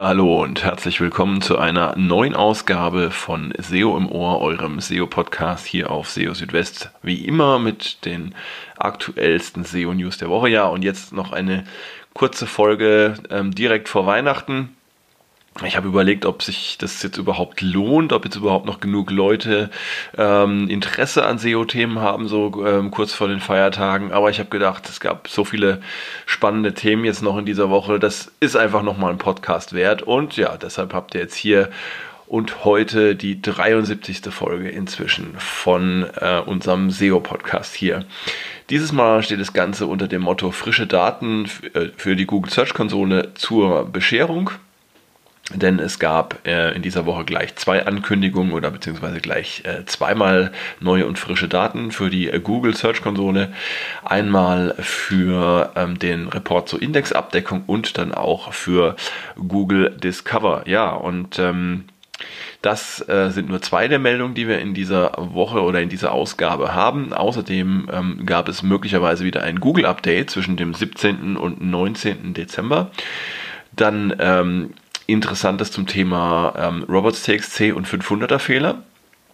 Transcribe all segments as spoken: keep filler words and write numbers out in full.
Hallo und herzlich willkommen zu einer neuen Ausgabe von S E O im Ohr, eurem S E O-Podcast hier auf S E O Südwest. Wie immer mit den aktuellsten S E O-News der Woche. Ja, und jetzt noch eine kurze Folge ähm, direkt vor Weihnachten. Ich habe überlegt, ob sich das jetzt überhaupt lohnt, ob jetzt überhaupt noch genug Leute ähm, Interesse an S E O-Themen haben, so ähm, kurz vor den Feiertagen. Aber ich habe gedacht, es gab so viele spannende Themen jetzt noch in dieser Woche. Das ist einfach nochmal ein Podcast wert. Und ja, deshalb habt ihr jetzt hier und heute die dreiundsiebzigste Folge inzwischen von äh, unserem S E O-Podcast hier. Dieses Mal steht das Ganze unter dem Motto frische Daten für die Google Search Konsole zur Bescherung. Denn es gab äh, in dieser Woche gleich zwei Ankündigungen oder beziehungsweise gleich äh, zweimal neue und frische Daten für die äh, Google Search Konsole. Einmal für ähm, den Report zur Indexabdeckung und dann auch für Google Discover. Ja, und ähm, das äh, sind nur zwei der Meldungen, die wir in dieser Woche oder in dieser Ausgabe haben. Außerdem ähm, gab es möglicherweise wieder ein Google-Update zwischen dem siebzehnten und neunzehnten Dezember. Dann ähm, Interessantes zum Thema ähm, robots.txt und fünfhunderter Fehler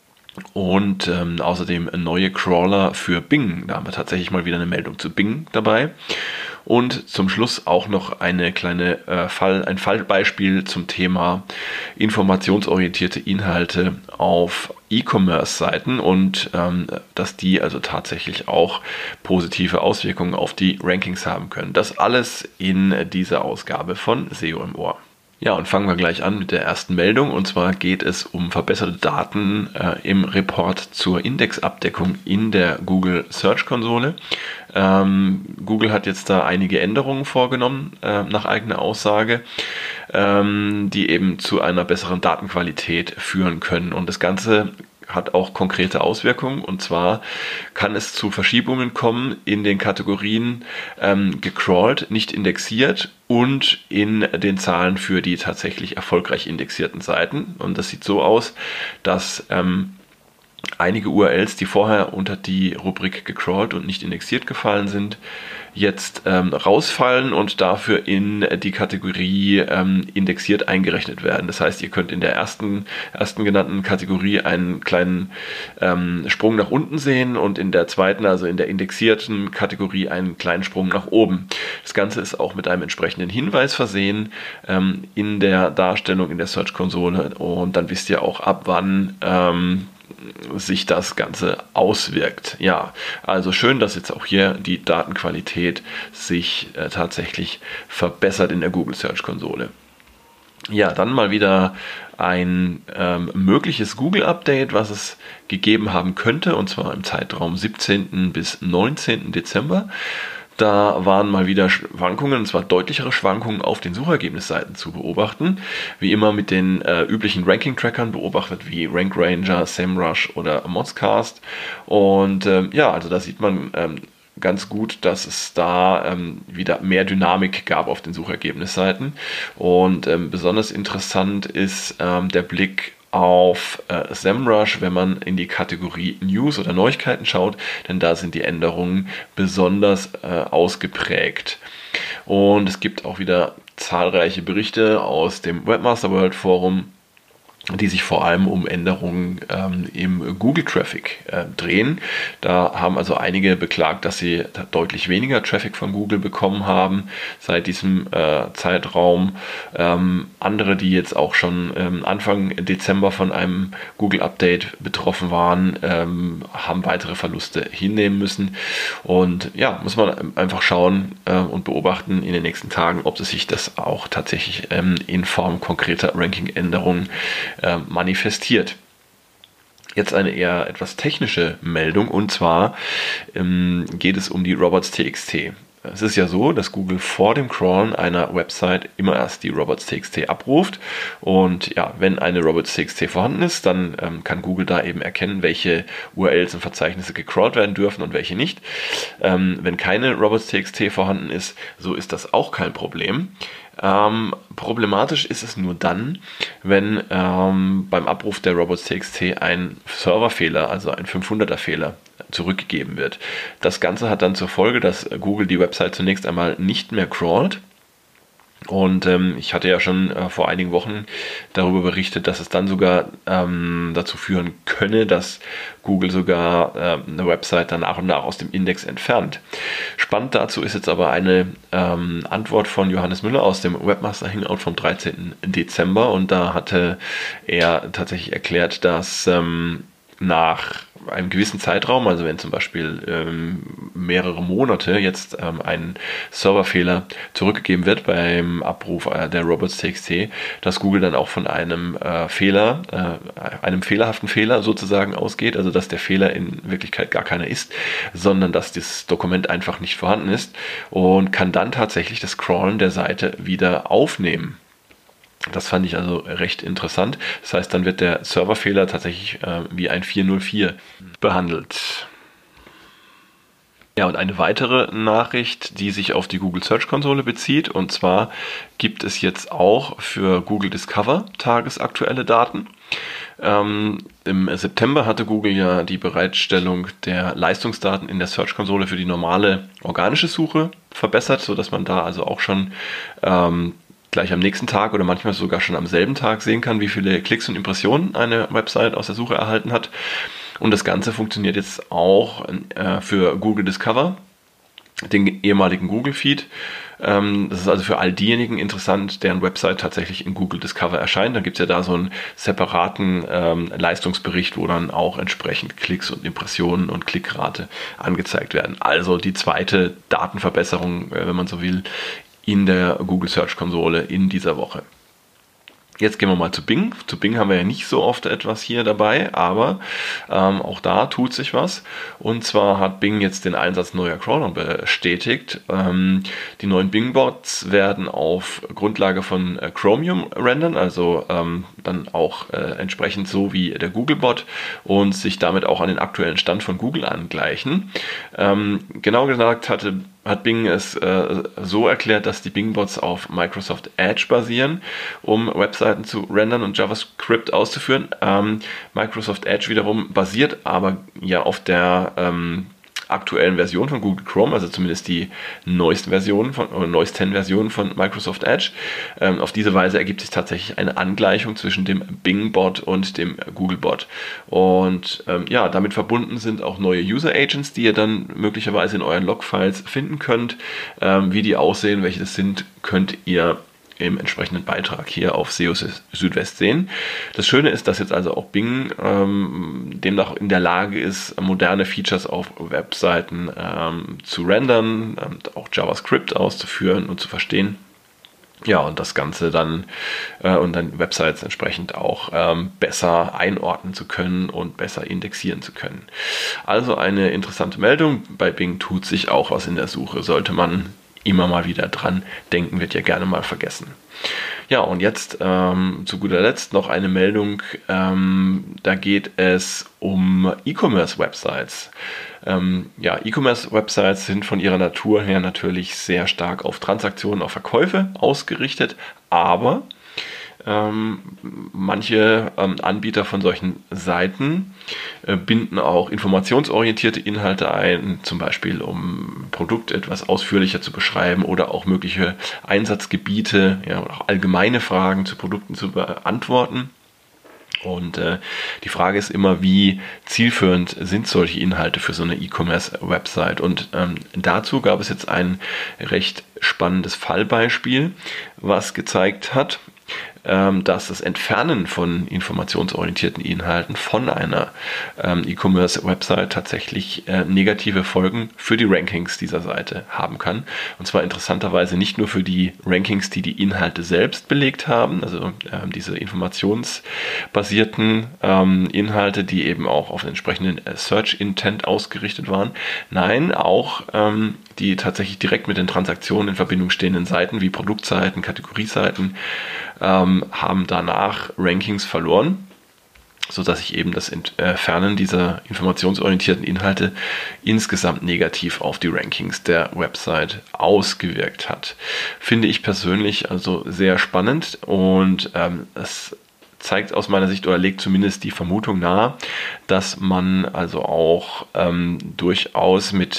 und ähm, außerdem neue Crawler für Bing. Da haben wir tatsächlich mal wieder eine Meldung zu Bing dabei. Und zum Schluss auch noch eine kleine äh, Fall, ein Fallbeispiel zum Thema informationsorientierte Inhalte auf E-Commerce-Seiten und ähm, dass die also tatsächlich auch positive Auswirkungen auf die Rankings haben können. Das alles in dieser Ausgabe von S E O im Ohr. Ja, und fangen wir gleich an mit der ersten Meldung. Und zwar geht es um verbesserte Daten äh, im Report zur Indexabdeckung in der Google Search Konsole. Ähm, Google hat jetzt da einige Änderungen vorgenommen, äh, nach eigener Aussage, ähm, die eben zu einer besseren Datenqualität führen können. Und das Ganze hat auch konkrete Auswirkungen, und zwar kann es zu Verschiebungen kommen in den Kategorien ähm, gecrawlt, nicht indexiert und in den Zahlen für die tatsächlich erfolgreich indexierten Seiten. Und das sieht so aus, dass ähm, einige U R Ls, die vorher unter die Rubrik gecrawlt und nicht indexiert gefallen sind, jetzt ähm, rausfallen und dafür in die Kategorie ähm, indexiert eingerechnet werden. Das heißt, ihr könnt in der ersten, ersten genannten Kategorie einen kleinen ähm, Sprung nach unten sehen und in der zweiten, also in der indexierten Kategorie, einen kleinen Sprung nach oben. Das Ganze ist auch mit einem entsprechenden Hinweis versehen ähm, in der Darstellung in der Search-Konsole, und dann wisst ihr auch, ab wann ähm, sich das Ganze auswirkt. Ja, also schön, dass jetzt auch hier die Datenqualität sich äh, tatsächlich verbessert in der Google Search Konsole. Ja, dann mal wieder ein ähm, mögliches Google-Update, was es gegeben haben könnte, und zwar im Zeitraum siebzehnten bis neunzehnten Dezember. Da waren mal wieder Schwankungen, und zwar deutlichere Schwankungen auf den Suchergebnisseiten zu beobachten. Wie immer mit den äh, üblichen Ranking-Trackern beobachtet, wie RankRanger, SEMrush oder Modscast. Und ähm, ja, also da sieht man ähm, ganz gut, dass es da ähm, wieder mehr Dynamik gab auf den Suchergebnisseiten. Und ähm, besonders interessant ist ähm, der Blick auf äh, SEMrush, wenn man in die Kategorie News oder Neuigkeiten schaut, denn da sind die Änderungen besonders äh, ausgeprägt. Und es gibt auch wieder zahlreiche Berichte aus dem Webmaster World Forum, die sich vor allem um Änderungen ähm, im Google-Traffic äh, drehen. Da haben also einige beklagt, dass sie da deutlich weniger Traffic von Google bekommen haben seit diesem äh, Zeitraum. Ähm, andere, die jetzt auch schon ähm, Anfang Dezember von einem Google-Update betroffen waren, ähm, haben weitere Verluste hinnehmen müssen. Und ja, muss man einfach schauen äh, und beobachten in den nächsten Tagen, ob es sich das auch tatsächlich ähm, in Form konkreter Ranking-Änderungen manifestiert. Jetzt eine eher etwas technische Meldung, und zwar ähm, geht es um die robots.txt. Es ist ja so, dass Google vor dem Crawlen einer Website immer erst die robots.txt abruft, und ja, wenn eine robots.txt vorhanden ist, dann ähm, kann Google da eben erkennen, welche U R Ls und Verzeichnisse gecrawlt werden dürfen und welche nicht. Ähm, wenn keine robots.txt vorhanden ist, so ist das auch kein Problem. Ähm, problematisch ist es nur dann, wenn ähm, beim Abruf der robots.txt ein Serverfehler, also ein fünfhunderter Fehler, zurückgegeben wird. Das Ganze hat dann zur Folge, dass Google die Website zunächst einmal nicht mehr crawlt, Und ähm, ich hatte ja schon äh, vor einigen Wochen darüber berichtet, dass es dann sogar ähm, dazu führen könne, dass Google sogar äh, eine Website dann nach und nach aus dem Index entfernt. Spannend dazu ist jetzt aber eine ähm, Antwort von Johannes Müller aus dem Webmaster Hangout vom dreizehnten Dezember. Und da hatte er tatsächlich erklärt, dass ähm, nach einem gewissen Zeitraum, also wenn zum Beispiel ähm, mehrere Monate jetzt ähm, ein Serverfehler zurückgegeben wird beim Abruf äh, der robots.txt, dass Google dann auch von einem äh, Fehler, äh, einem fehlerhaften Fehler sozusagen ausgeht, also dass der Fehler in Wirklichkeit gar keiner ist, sondern dass das Dokument einfach nicht vorhanden ist und kann dann tatsächlich das Crawlen der Seite wieder aufnehmen. Das fand ich also recht interessant. Das heißt, dann wird der Serverfehler tatsächlich äh, wie ein vier null vier behandelt. Ja, und eine weitere Nachricht, die sich auf die Google Search Konsole bezieht, und zwar gibt es jetzt auch für Google Discover tagesaktuelle Daten. Ähm, Im September hatte Google ja die Bereitstellung der Leistungsdaten in der Search Konsole für die normale organische Suche verbessert, sodass man da also auch schon ähm, gleich am nächsten Tag oder manchmal sogar schon am selben Tag sehen kann, wie viele Klicks und Impressionen eine Website aus der Suche erhalten hat. Und das Ganze funktioniert jetzt auch äh, für Google Discover, den ehemaligen Google Feed. Ähm, das ist also für all diejenigen interessant, deren Website tatsächlich in Google Discover erscheint. Dann gibt es ja da so einen separaten ähm, Leistungsbericht, wo dann auch entsprechend Klicks und Impressionen und Klickrate angezeigt werden. Also die zweite Datenverbesserung, äh, wenn man so will, in der Google Search Konsole in dieser Woche. Jetzt gehen wir mal zu Bing. Zu Bing haben wir ja nicht so oft etwas hier dabei, aber ähm, auch da tut sich was. Und zwar hat Bing jetzt den Einsatz neuer Crawler bestätigt. Ähm, die neuen Bing-Bots werden auf Grundlage von äh, Chromium rendern, also ähm, dann auch äh, entsprechend so wie der Google-Bot und sich damit auch an den aktuellen Stand von Google angleichen. Ähm, genau gesagt hatte hat Bing es äh, so erklärt, dass die Bing-Bots auf Microsoft Edge basieren, um Webseiten zu rendern und JavaScript auszuführen. Ähm, Microsoft Edge wiederum basiert aber ja auf der ähm, aktuellen Version von Google Chrome, also zumindest die neuesten Versionen von, oder neuesten Versionen von Microsoft Edge. Ähm, auf diese Weise ergibt sich tatsächlich eine Angleichung zwischen dem Bing-Bot und dem Google-Bot. Und ähm, ja, damit verbunden sind auch neue User-Agents, die ihr dann möglicherweise in euren Log-Files finden könnt. Ähm, wie die aussehen, welche das sind, könnt ihr im entsprechenden Beitrag hier auf S E O Südwest sehen. Das Schöne ist, dass jetzt also auch Bing ähm, demnach in der Lage ist, moderne Features auf Webseiten ähm, zu rendern, ähm, auch JavaScript auszuführen und zu verstehen. Ja, und das Ganze dann äh, und dann Websites entsprechend auch ähm, besser einordnen zu können und besser indexieren zu können. Also eine interessante Meldung. Bei Bing tut sich auch was in der Suche, sollte man immer mal wieder dran denken, wird ja gerne mal vergessen. Ja, und jetzt ähm, zu guter Letzt noch eine Meldung, ähm, da geht es um E-Commerce-Websites. Ähm, ja, E-Commerce-Websites sind von ihrer Natur her natürlich sehr stark auf Transaktionen, auf Verkäufe ausgerichtet, aber Ähm, manche ähm, Anbieter von solchen Seiten äh, binden auch informationsorientierte Inhalte ein, zum Beispiel um ein Produkt etwas ausführlicher zu beschreiben oder auch mögliche Einsatzgebiete, ja, oder auch allgemeine Fragen zu Produkten zu beantworten. Und äh, die Frage ist immer, wie zielführend sind solche Inhalte für so eine E-Commerce-Website? Und ähm, dazu gab es jetzt ein recht spannendes Fallbeispiel, was gezeigt hat, ähm, dass das Entfernen von informationsorientierten Inhalten von einer ähm, E-Commerce-Website tatsächlich äh, negative Folgen für die Rankings dieser Seite haben kann. Und zwar interessanterweise nicht nur für die Rankings, die die Inhalte selbst belegt haben, also äh, diese informationsbasierten ähm, Inhalte, die eben auch auf den entsprechenden Search-Intent ausgerichtet waren. Nein, auch ähm, die tatsächlich direkt mit den Transaktionen in Verbindung stehenden Seiten wie Produktseiten, Kategorieseiten ähm, haben danach Rankings verloren, sodass sich eben das Entfernen dieser informationsorientierten Inhalte insgesamt negativ auf die Rankings der Website ausgewirkt hat. Finde ich persönlich also sehr spannend und ähm, es zeigt aus meiner Sicht oder legt zumindest die Vermutung nahe, dass man also auch ähm, durchaus mit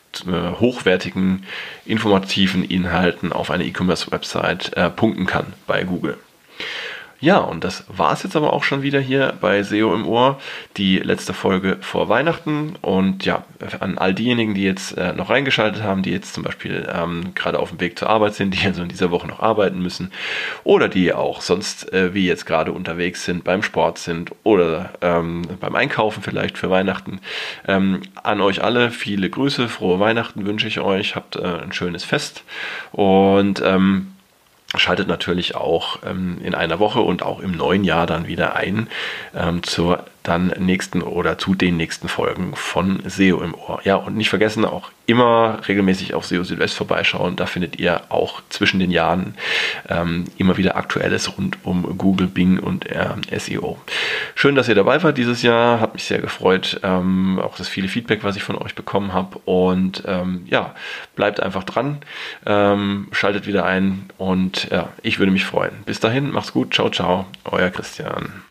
äh, hochwertigen, informativen Inhalten auf eine E-Commerce-Website äh, punkten kann bei Google. Ja, und das war es jetzt aber auch schon wieder hier bei S E O im Ohr, die letzte Folge vor Weihnachten. Und ja, an all diejenigen, die jetzt äh, noch reingeschaltet haben, die jetzt zum Beispiel ähm, gerade auf dem Weg zur Arbeit sind, die also in dieser Woche noch arbeiten müssen oder die auch sonst äh, wie jetzt gerade unterwegs sind, beim Sport sind oder ähm, beim Einkaufen vielleicht für Weihnachten. Ähm, an euch alle viele Grüße, frohe Weihnachten wünsche ich euch, habt äh, ein schönes Fest und ähm, schaltet natürlich auch ähm, in einer Woche und auch im neuen Jahr dann wieder ein ähm, zur dann nächsten oder zu den nächsten Folgen von S E O im Ohr. Ja, und nicht vergessen, auch immer regelmäßig auf S E O Südwest vorbeischauen. Da findet ihr auch zwischen den Jahren ähm, immer wieder Aktuelles rund um Google, Bing und äh, S E O. Schön, dass ihr dabei wart dieses Jahr. Hat mich sehr gefreut. Ähm, auch das viele Feedback, was ich von euch bekommen habe. Und ähm, ja, bleibt einfach dran. Ähm, schaltet wieder ein und ja, ich würde mich freuen. Bis dahin, macht's gut. Ciao, ciao. Euer Christian.